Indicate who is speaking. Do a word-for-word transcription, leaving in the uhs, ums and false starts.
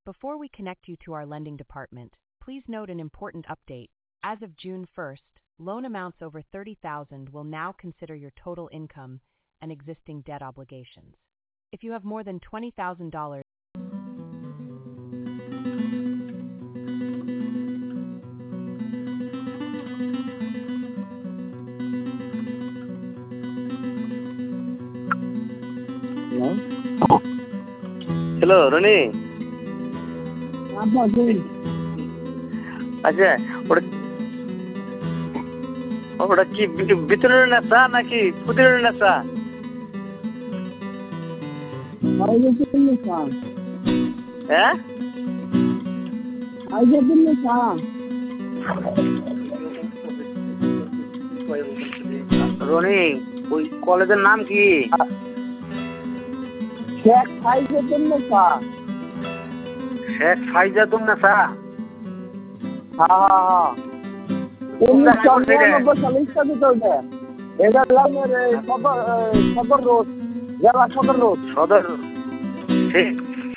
Speaker 1: Before we connect you to our lending department, please note an important update. As of June first, loan amounts over thirty thousand dollars will now consider your total income and existing debt obligations. If you have more than twenty thousand dollars,
Speaker 2: hello Roni. আচ্ছা, ওটা ওটা কি বিতরণের নেশা নাকি প্রতিরোধের নেশা? হ্যাঁ, রনি ওই কলেজের নাম কি?
Speaker 3: শেখ ফাইজাতুন নেসা।
Speaker 2: শেখ ফাইজাতুন নেসা।
Speaker 3: হ্যাঁ হ্যাঁ উনিশশো নিরানব্বই সালে স্থাপিত হয়েছে। এটা লাইনের সদর সদর রোড, জেলা সদর রোড।
Speaker 2: সদর ঠিক